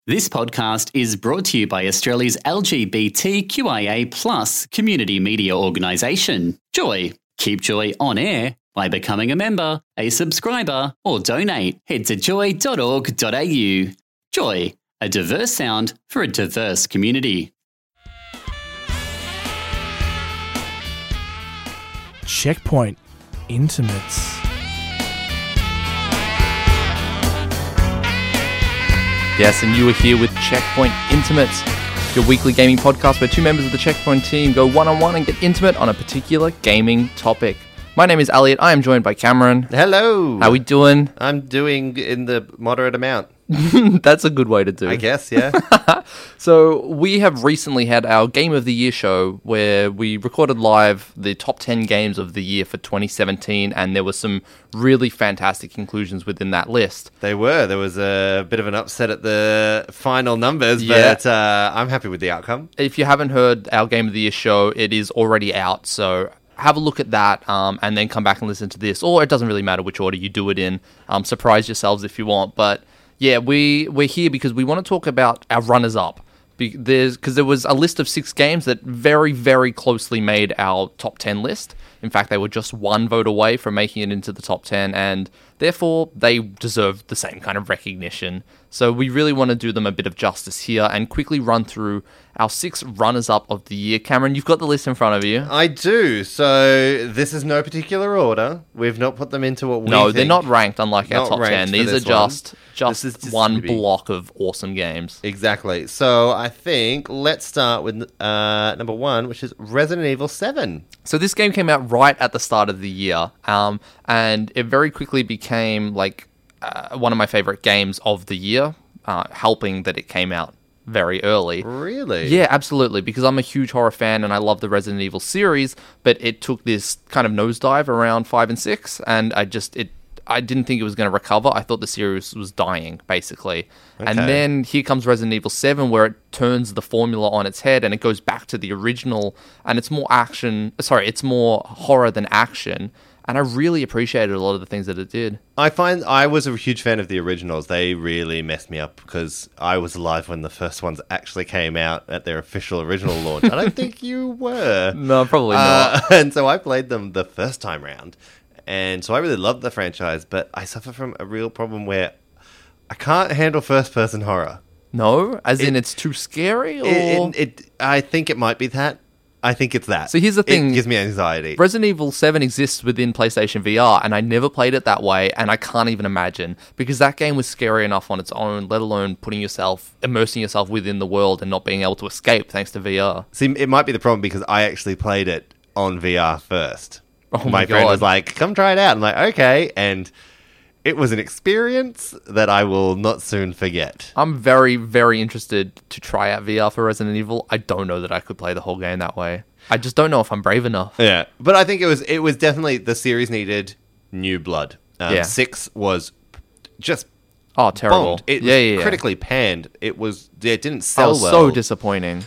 This podcast is brought to you by Australia's LGBTQIA+ community media organisation, Joy. Keep Joy on air by becoming a member, a subscriber, or donate. Head to joy.org.au. Joy, a diverse sound for a diverse community. Checkpoint Intimates. Yes, and you are here with Checkpoint Intimates, your weekly gaming podcast where two members of the Checkpoint team go one-on-one and get intimate on a particular gaming topic. My name is Elliot. I am joined by Cameron. Hello. How we doing? I'm doing in the moderate amount. That's a good way to do it. I guess, yeah. So we have recently had our Game of the Year show where we recorded live the top 10 games of the year for 2017, and there were some really fantastic conclusions within that list. They were. There was a bit of an upset at the final numbers, Yeah. but I'm happy with the outcome. If you haven't heard our Game of the Year show, it is already out, so have a look at that and then come back and listen to this. Or it doesn't really matter which order you do it in. Surprise yourselves if you want. But yeah, we're here because we want to talk about our runners-up. Because there was a list of 6 games that very, very closely made our top 10 list. In fact, they were just one vote away from making it into the top 10, and therefore they deserve the same kind of recognition. So we really want to do them a bit of justice here and quickly run through our 6 runners-up of the year. Cameron, you've got the list in front of you. I do. So this is no particular order. We've not put them into what we No, think. they're not ranked unlike our Not top ranked 10. for These are this one. just This is just one to be- block of awesome games. Exactly. So I think let's start with number 1, which is Resident Evil 7. So this game came out right at the start of the year, and it very quickly became like one of my favorite games of the year, helping that it came out very early. Really? Yeah, absolutely, because I'm a huge horror fan and I love the Resident Evil series, but it took this kind of nosedive around 5 and 6, and I didn't think it was going to recover. I thought the series was dying, basically. And Okay. then here comes Resident Evil 7, where it turns the formula on its head and it goes back to the original, and it's more horror than action. And I really appreciated a lot of the things that it did. I find I was a huge fan of the originals. They really messed me up because I was alive when the first ones actually came out at their official original launch. I don't think you were. No, probably not. And so I played them the first time round. And so I really loved the franchise, but I suffer from a real problem where I can't handle first-person horror. No? As in it's too scary? Or... I think it might be that. I think it's that. So here's the thing. It gives me anxiety. Resident Evil 7 exists within PlayStation VR, and I never played it that way, and I can't even imagine, because that game was scary enough on its own, let alone immersing yourself within the world and not being able to escape thanks to VR. See, it might be the problem because I actually played it on VR first. Oh my friend was like, come try it out. I'm like, okay. And it was an experience that I will not soon forget. I'm very, very interested to try out VR for Resident Evil. I don't know that I could play the whole game that way. I just don't know if I'm brave enough. Yeah. But I think it was definitely, the series needed new blood. 6 was just Oh, terrible. bombed. It was critically panned. It didn't sell well. So disappointing.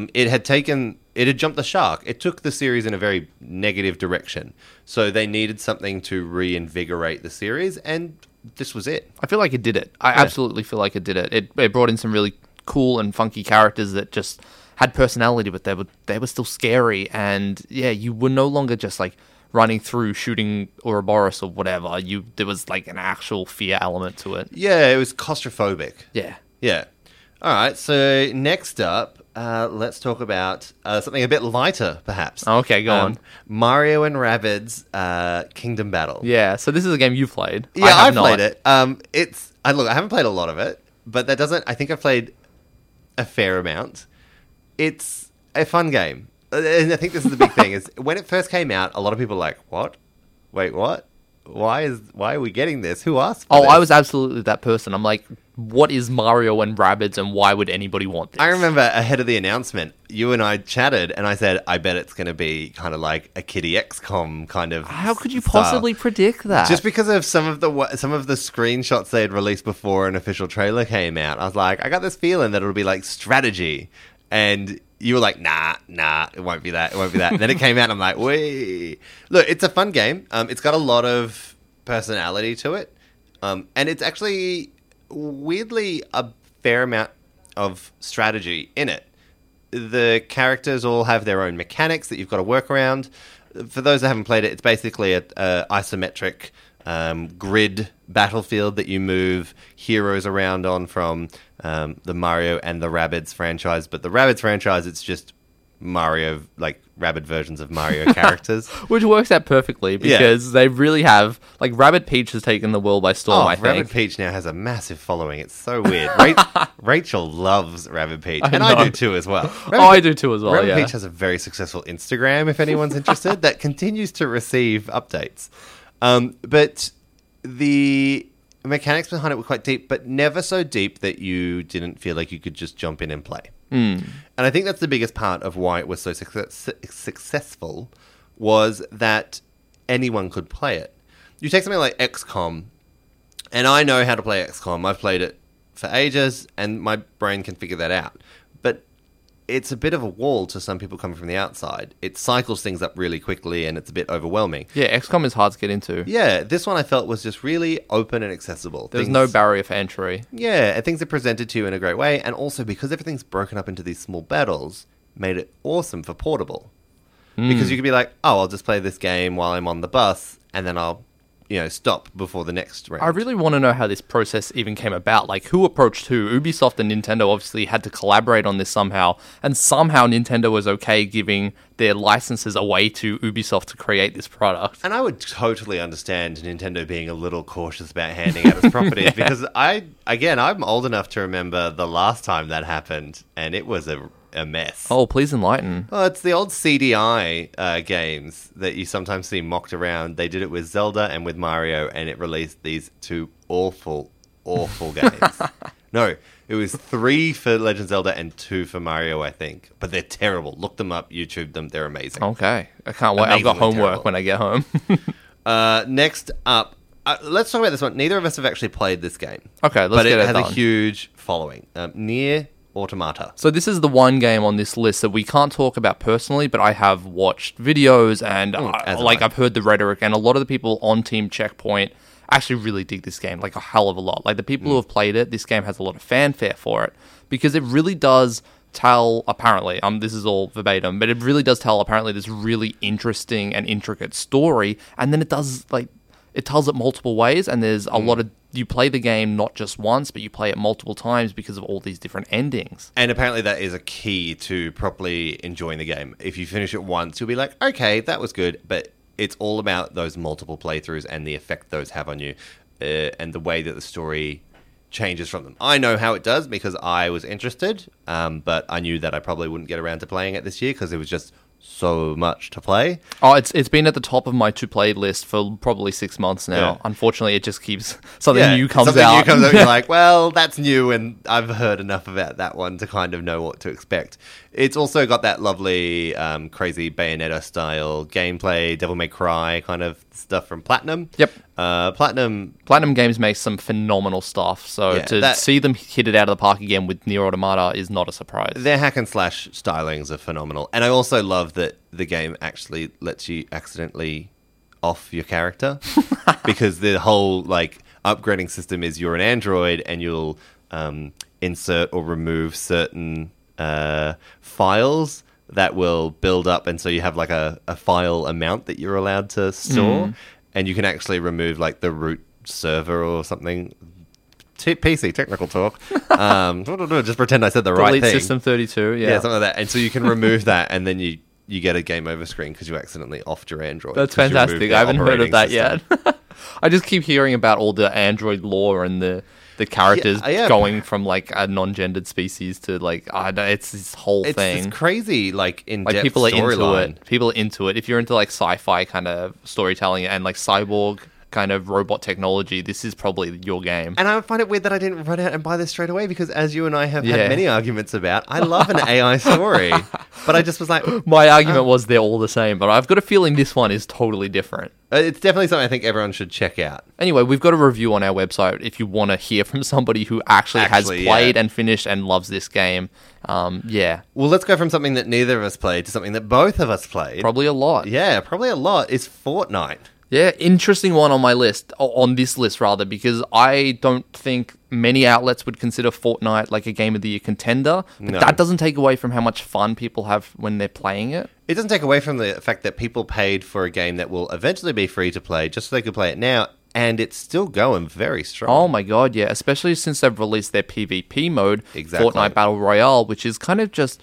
It had jumped the shark. It took the series in a very negative direction. So they needed something to reinvigorate the series, and this was it. I feel like it did it. I absolutely feel like it did it. It brought in some really cool and funky characters that just had personality, but they were still scary. And yeah, you were no longer just like running through shooting Ouroboros or whatever. There was like an actual fear element to it. Yeah, it was claustrophobic. Yeah. Yeah. All right, so next up, let's talk about something a bit lighter, perhaps. Okay, go on. Mario and Rabbids Kingdom Battle. Yeah, so this is a game you've played. Yeah, I have I've not. played it. I haven't played a lot of it, but I think I've played a fair amount. It's a fun game. And I think this is the big thing, is when it first came out, a lot of people were like, what? Wait, what? Why are we getting this? Who asked for this? I was absolutely that person. I'm like, what is Mario and Rabbids, and why would anybody want this? I remember ahead of the announcement, you and I chatted, and I said, I bet it's going to be kind of like a Kiddie XCOM kind of How could you style. possibly predict that? Just because of some of the screenshots they had released before an official trailer came out, I was like, I got this feeling that it'll be like strategy. And you were like, nah, it won't be that. And then it came out, and I'm like, wait. Look, it's a fun game. It's got a lot of personality to it. And it's actually weirdly a fair amount of strategy in it. The characters all have their own mechanics that you've got to work around. For those that haven't played it, it's basically a isometric grid battlefield that you move heroes around on from the Mario and the Rabbids franchise. But the Rabbids franchise, it's just Mario, like Rabbid versions of Mario characters. Which works out perfectly because they really have, like, Rabbid Peach has taken the world by storm, I think. Rabbid Peach now has a massive following. It's so weird. Rachel loves Rabbid Peach. And I do too as well. I do too as well, Rabbid Peach has a very successful Instagram, if anyone's interested, that continues to receive updates. But the mechanics behind it were quite deep, but never so deep that you didn't feel like you could just jump in and play. And I think that's the biggest part of why it was so successful, was that anyone could play it. You take something like XCOM, and I know how to play XCOM. I've played it for ages, and my brain can figure that out. But it's a bit of a wall to some people coming from the outside. It cycles things up really quickly, and it's a bit overwhelming. Yeah, XCOM is hard to get into. Yeah, this one I felt was just really open and accessible. There's no barrier for entry. Yeah, and things are presented to you in a great way, and also because everything's broken up into these small battles, made it awesome for portable. Because you could be like, oh, I'll just play this game while I'm on the bus, and then I'll, stop before the next round. I really want to know how this process even came about. Like, who approached who? Ubisoft and Nintendo obviously had to collaborate on this somehow, and somehow Nintendo was okay giving their licenses away to Ubisoft to create this product. And I would totally understand Nintendo being a little cautious about handing out its properties, because I'm old enough to remember the last time that happened, and it was a mess. Oh, please enlighten. Well, it's the old CDI games that you sometimes see mocked around. They did it with Zelda and with Mario, and it released these two awful, awful games. No, it was 3 for Legend of Zelda and 2 for Mario, I think. But they're terrible. Look them up, YouTube them. They're amazing. Okay. I can't wait. I've got homework terrible. When I get home. Next up, let's talk about this one. Neither of us have actually played this game. Okay, let's get it done. But it has a huge following. Nier Automata. So this is the one game on this list that we can't talk about personally, but I have watched videos and I've heard the rhetoric, and a lot of the people on Team Checkpoint actually really dig this game, like a hell of a lot. Like the people who have played it, this game has a lot of fanfare for it because it really does tell, apparently, this is all verbatim, but it really does tell apparently this really interesting and intricate story, and then it tells it multiple ways, and there's a lot of, you play the game not just once, but you play it multiple times because of all these different endings. And apparently that is a key to properly enjoying the game. If you finish it once, you'll be like, okay, that was good, but it's all about those multiple playthroughs and the effect those have on you, and the way that the story changes from them. I know how it does because I was interested, but I knew that I probably wouldn't get around to playing it this year because it was just so much to play. Oh, it's been at the top of my to-play list for probably 6 months now. Yeah. Unfortunately, it just keeps... Something new comes out. You're like, well, that's new, and I've heard enough about that one to kind of know what to expect. It's also got that lovely, crazy Bayonetta-style gameplay, Devil May Cry kind of stuff from Platinum. Yep. Platinum Games makes some phenomenal stuff, so see them hit it out of the park again with Nier Automata is not a surprise. Their hack and slash stylings are phenomenal, and I also love that the game actually lets you accidentally off your character because the whole upgrading system is you're an android and you'll insert or remove certain files that will build up, and so you have a file amount that you're allowed to store, and you can actually remove the root server or something. PC technical talk. Just pretend I said the right thing. Delete System 32, yeah, something like that. And so you can remove that, and then you get a game over screen because you accidentally offed your Android. That's fantastic. I haven't heard of that yet. I just keep hearing about all the Android lore and the characters going from a non-gendered species to it's this whole thing. It's crazy, in-depth people are storyline. into it. People are into it. If you're into sci-fi kind of storytelling and cyborg kind of robot technology, this is probably your game. And I find it weird that I didn't run out and buy this straight away because, as you and I have had many arguments about, I love an AI story. But I just was like... My argument was they're all the same, but I've got a feeling this one is totally different. It's definitely something I think everyone should check out. Anyway, we've got a review on our website if you want to hear from somebody who actually has played and finished and loves this game. Well, let's go from something that neither of us played to something that both of us played. Probably a lot. Yeah, probably a lot, is Fortnite. Yeah, interesting one on my list, on this list rather, because I don't think many outlets would consider Fortnite like a Game of the Year contender. But No. that doesn't take away from how much fun people have when they're playing it. It doesn't take away from the fact that people paid for a game that will eventually be free to play just so they could play it now, and it's still going very strong. Oh my god, yeah, especially since they've released their PvP mode, Exactly. Fortnite Battle Royale, which is kind of just...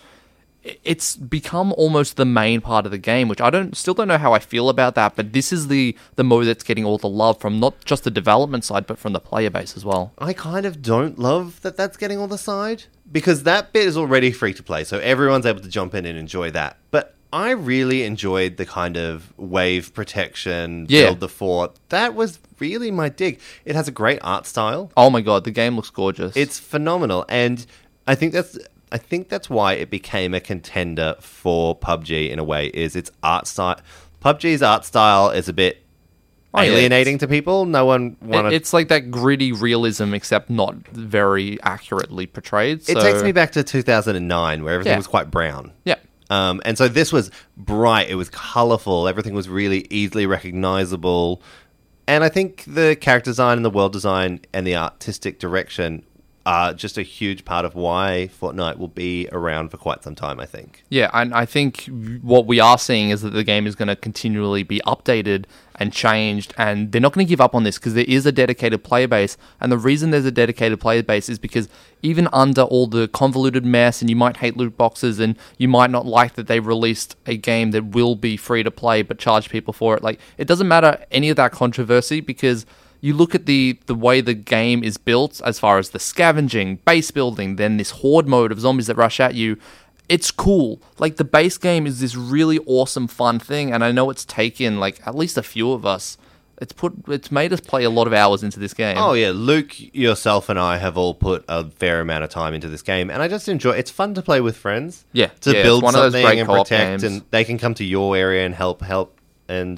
It's become almost the main part of the game, which still don't know how I feel about that, but this is the mode that's getting all the love from not just the development side, but from the player base as well. I kind of don't love that that's getting all the side, because that bit is already free to play, so everyone's able to jump in and enjoy that. But I really enjoyed the kind of wave protection, Yeah. build the fort. That was really my dig. It has a great art style. Oh my god, the game looks gorgeous. It's phenomenal, and I think that's why it became a contender for PUBG in a way. Is its art style? PUBG's art style is a bit Oh, yeah, alienating to people. No one wanted. It's like that gritty realism, except not very accurately portrayed. It so- takes me back to 2009, where everything Yeah. was quite brown. Yeah. And so this was bright. It was colorful. Everything was really easily recognizable. And I think the character design and the world design and the artistic direction are just a huge part of why Fortnite will be around for quite some time, I think. Yeah, and I think what we are seeing is that the game is going to continually be updated and changed, and they're not going to give up on this because there is a dedicated player base, and the reason there's a dedicated player base is because even under all the convoluted mess, and you might hate loot boxes, and you might not like that they released a game that will be free to play but charge people for it, like, it doesn't matter any of that controversy because you look at the way the game is built as far as the scavenging, base building, then this horde mode of zombies that rush at you. It's cool. Like, the base game is this really awesome, fun thing, and I know it's taken, like, at least a few of us. It's made us play a lot of hours into this game. Oh, yeah. Luke, yourself, and I have all put a fair amount of time into this game, and I just enjoy it. It's fun to play with friends. Yeah, To yeah, it's build one of those something great and co-op protect, games. and they can come to your area and help. And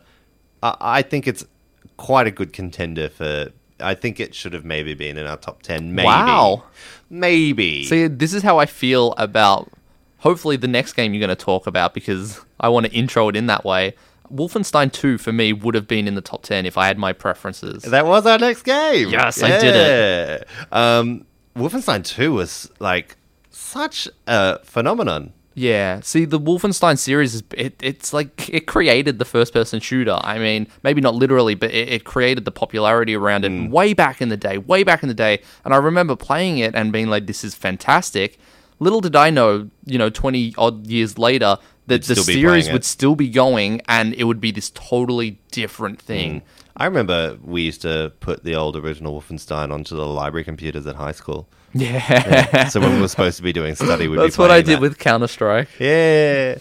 I think it's quite a good contender for... I think it should have maybe been in our top 10. Maybe. Wow. Maybe. See, this is how I feel about, hopefully, the next game you're going to talk about, because I want to intro it in that way. Wolfenstein 2, for me, would have been in the top 10 if I had my preferences. That was our next game. Yes, I did it. Wolfenstein 2 was, like, such a phenomenon. Yeah, see, the Wolfenstein series, it's like, it created the first-person shooter. I mean, maybe not literally, but it created the popularity around it way back in the day. And I remember playing it and being like, this is fantastic. Little did I know, 20-odd years later, that the still be series playing it. would still be going, and it would be this totally different thing. I remember we used to put the old original Wolfenstein onto the library computers at high school. Yeah. So when we were supposed to be doing study, we'd That's be what I playing did that. with Counter-Strike. Yeah.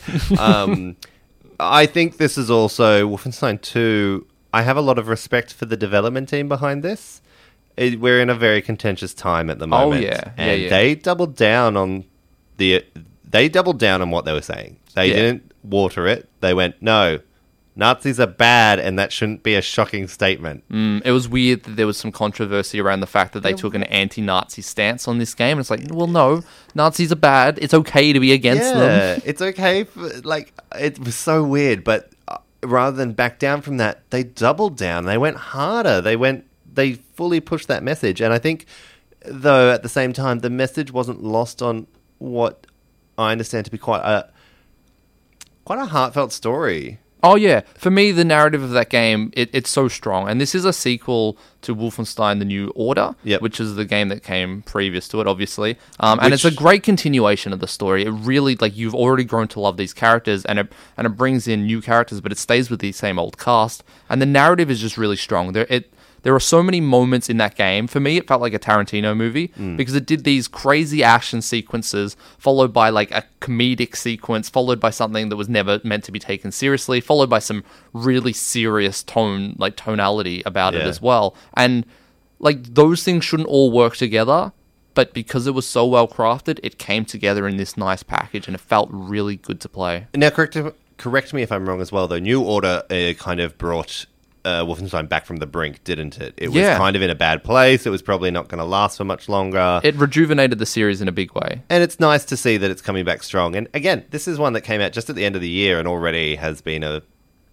I think this is also Wolfenstein 2. I have a lot of respect for the development team behind this. We're in a very contentious time at the moment. yeah. And Yeah. they doubled down on what they were saying. They Yeah. didn't water it. They went, no, Nazis are bad, and that shouldn't be a shocking statement. It was weird that there was some controversy around the fact that they took an anti-Nazi stance on this game. And it's like, well, no, Nazis are bad. It's okay to be against them. It's okay. It was so weird, but rather than back down from that, they doubled down. They went harder. They fully pushed that message. And I think, though, at the same time, the message wasn't lost on what I understand to be quite a heartfelt story. Oh, yeah. For me, the narrative of that game, it's so strong. And this is a sequel to Wolfenstein The New Order, Yep. which is the game that came previous to it, obviously. And it's a great continuation of the story. It really, like, you've already grown to love these characters, and it brings in new characters, but it stays with the same old cast. And the narrative is just really strong. There are so many moments in that game. For me, it felt like a Tarantino movie because it did these crazy action sequences followed by like a comedic sequence, followed by something that was never meant to be taken seriously, followed by some really serious tonality about it Yeah. as well. And like those things shouldn't all work together, but because it was so well crafted, it came together in this nice package and it felt really good to play. Now, correct me if I'm wrong as well, though. New Order kind of brought Wolfenstein back from the brink, didn't it? It was Yeah. kind of in a bad place. It was probably not going to last for much longer. It rejuvenated the series in a big way. And it's nice to see that it's coming back strong. And again, this is one that came out just at the end of the year and already has been a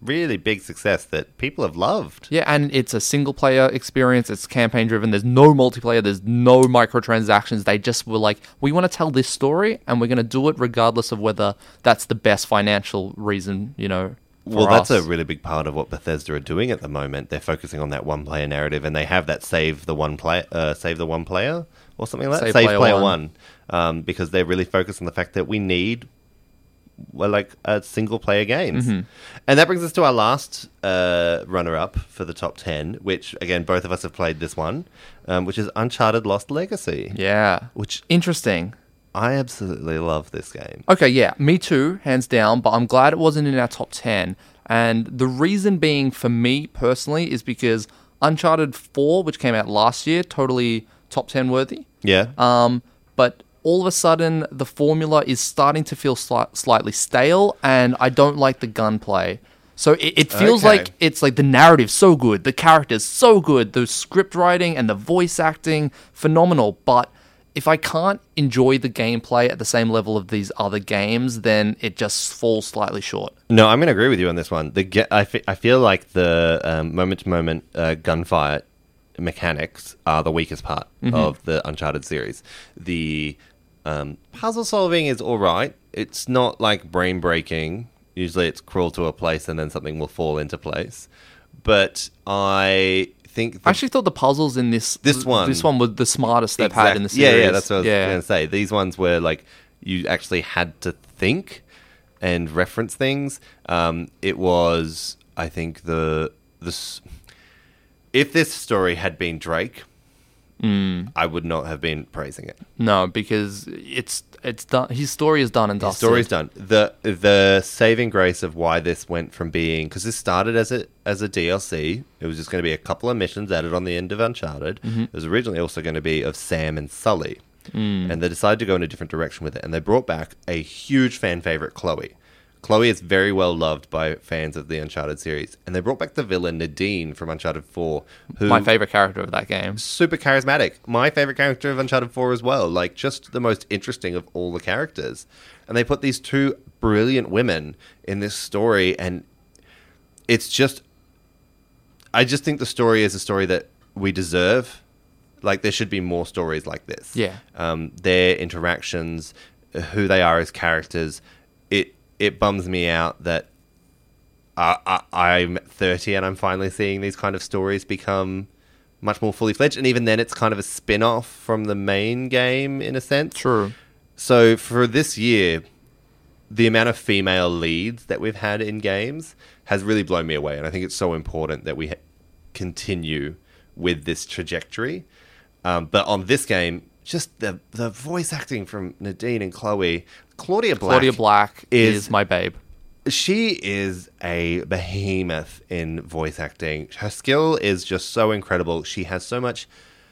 really big success that people have loved. Yeah, and it's a single player experience. It's campaign driven. There's no multiplayer. There's no microtransactions. They just were like, we want to tell this story, and we're going to do it regardless of whether that's the best financial reason, Well, for that's us. a really big part of what Bethesda are doing at the moment. They're focusing on that one player narrative, and they have that save the one player or something like that. Save Save player player one, because they're really focused on the fact that we need single player games. Mm-hmm. And that brings us to our last runner up for the top 10, which again both of us have played this one, which is Uncharted Lost Legacy. Yeah. Which Interesting. I absolutely love this game. Okay, yeah, me too, hands down, but I'm glad it wasn't in our top 10. And the reason being for me personally is because Uncharted 4, which came out last year, totally top 10 worthy. Yeah. But all of a sudden, the formula is starting to feel slightly stale, and I don't like the gunplay. So it feels Okay. like it's like the narrative's so good, the character's so good, the script writing and the voice acting, phenomenal, but if I can't enjoy the gameplay at the same level of these other games, then it just falls slightly short. No, I'm going to agree with you on this one. I feel like the moment-to-moment gunfire mechanics are the weakest part of the Uncharted series. The puzzle solving is all right. It's not like brain-breaking. Usually it's crawl to a place and then something will fall into place. But I think... I actually thought the puzzles in this one were the smartest they've had in the series. Yeah, that's what I was going to say. These ones were like you actually had to think and reference things. It was, I think, if this story had been Drake, I would not have been praising it. No, because it's done. His story is done and The dusted. story's done. The saving grace of why this went from being, because this started as a DLC. It was just going to be a couple of missions added on the end of Uncharted. It was originally also going to be of Sam and Sully, and they decided to go in a different direction with it. And they brought back a huge fan favorite, Chloe. Chloe is very well loved by fans of the Uncharted series, and they brought back the villain Nadine from Uncharted 4, who My favorite character of that game. super charismatic. My favorite character of Uncharted 4 as well. Like, just the most interesting of all the characters. And they put these two brilliant women in this story, and it's just... I just think the story is a story that we deserve. Like, there should be more stories like this. Yeah. Their interactions, who they are as characters. It bums me out that I'm 30 and I'm finally seeing these kind of stories become much more fully fledged. And even then, it's kind of a spin-off from the main game, in a sense. True. So for this year, the amount of female leads that we've had in games has really blown me away. And I think it's so important that we continue with this trajectory. But on this game, just the voice acting from Nadine and Chloe. Claudia Black is my babe. She is a behemoth in voice acting. Her skill is just so incredible. She has so much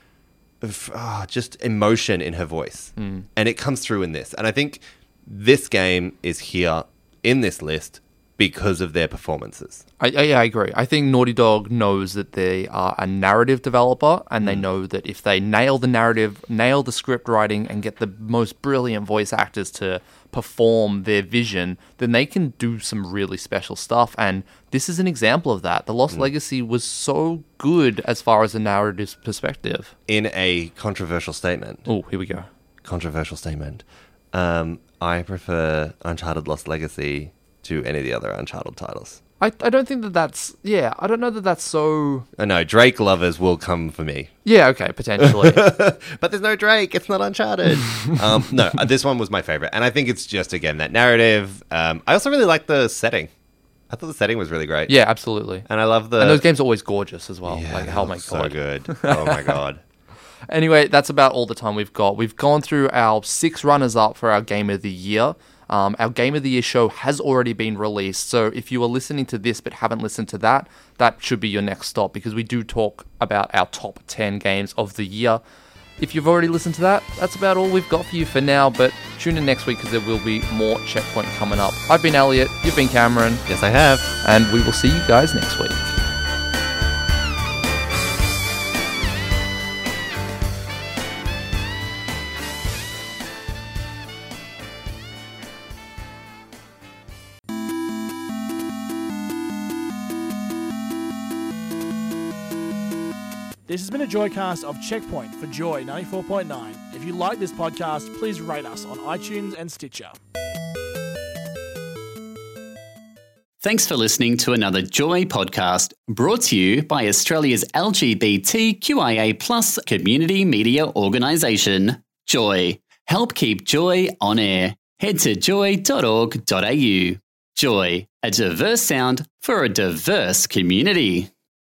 just emotion in her voice. And it comes through in this. And I think this game is here in this list because of their performances. I agree. I think Naughty Dog knows that they are a narrative developer, and they know that if they nail the narrative, nail the script writing, and get the most brilliant voice actors to perform their vision, then they can do some really special stuff. And this is an example of that. The Lost Legacy was so good as far as a narrative perspective. In a controversial statement. Oh, here we go. Controversial statement. I prefer Uncharted Lost Legacy to any of the other Uncharted titles. I don't think that's... Yeah, I don't know that that's so... No, Drake lovers will come for me. Yeah, okay, potentially. But there's no Drake. It's not Uncharted. No, this one was my favorite. And I think it's just, again, that narrative. I also really like the setting. I thought the setting was really great. Yeah, absolutely. And I love the... And those games are always gorgeous as well. Yeah, like, they oh look my God. so good. Oh my God. Anyway, that's about all the time we've got. We've gone through our 6 runners-up for our Game of the Year. Our Game of the Year show has already been released, so if you are listening to this but haven't listened to that, that should be your next stop, because we do talk about our top 10 games of the year. If you've already listened to that, that's about all we've got for you for now, but tune in next week because there will be more Checkpoint coming up. I've been Elliot, you've been Cameron, Yes, I have. and we will see you guys next week. This has been a Joycast of Checkpoint for Joy 94.9. If you like this podcast, please rate us on iTunes and Stitcher. Thanks for listening to another Joy podcast brought to you by Australia's LGBTQIA+ community media organisation, Joy. Help keep Joy on air. Head to joy.org.au. Joy, a diverse sound for a diverse community.